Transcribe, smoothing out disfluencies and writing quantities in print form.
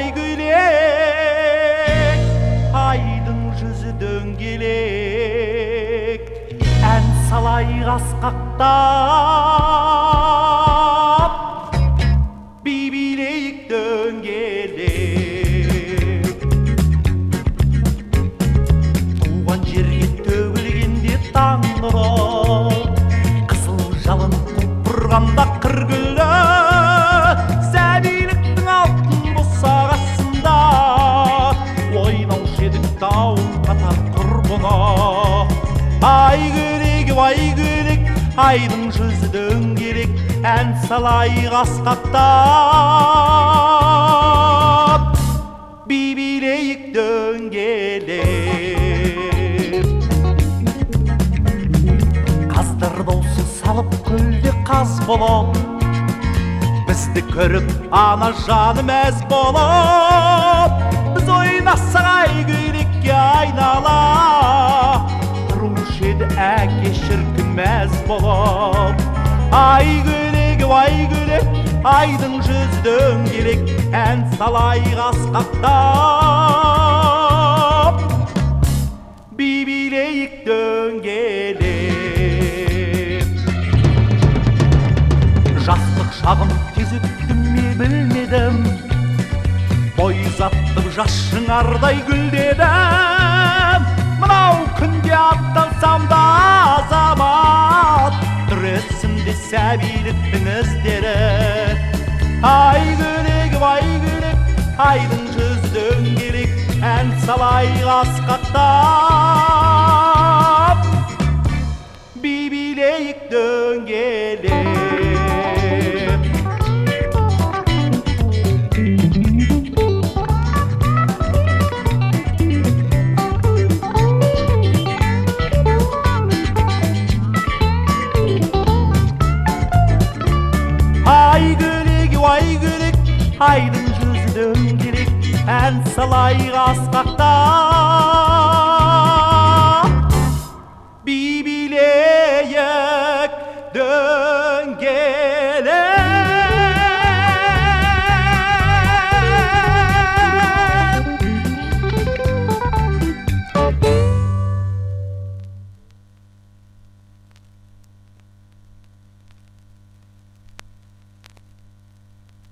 гүлек, айдың жүзі дөңгелек, ән салайық асқақтап, би билейік дөңгелек. Туған жерге төгілгенде таң нұры, қызыл жалын құлпырғанда қыр гүлі, сәбиліктің алтын босағасында ойнаушы едік дауыл қатар құрбыны. Ай гүлек, айдың жүзі дөңгелек, ән салайық асқақтап, би билейік дөңгелек. Қаздар даусы салып көлде қаз болып, бізді көріп ана жаны мәз болып, біз ойнасақ ай гүлекке айнала, тұрушы еді әке шіркін мәз болып. Ай гүлек, айдың жүзі дөңгелек, ән салайық асқақтап, би билейік дөңгелек. Жастық шағым тез өтті ме білмедім, бой ұзаттым жас шыңардай гүлдедім. Мынау күнде аттансам да азамат, түресімде сәбиліктің іздері. Ай гүлек, айдың жүзі дөңгелек, ән салайық асқақтап, би билейік дөңгелек. Ай гүлек, айдың жүзі дөңгелек, ән салайық асқақтап.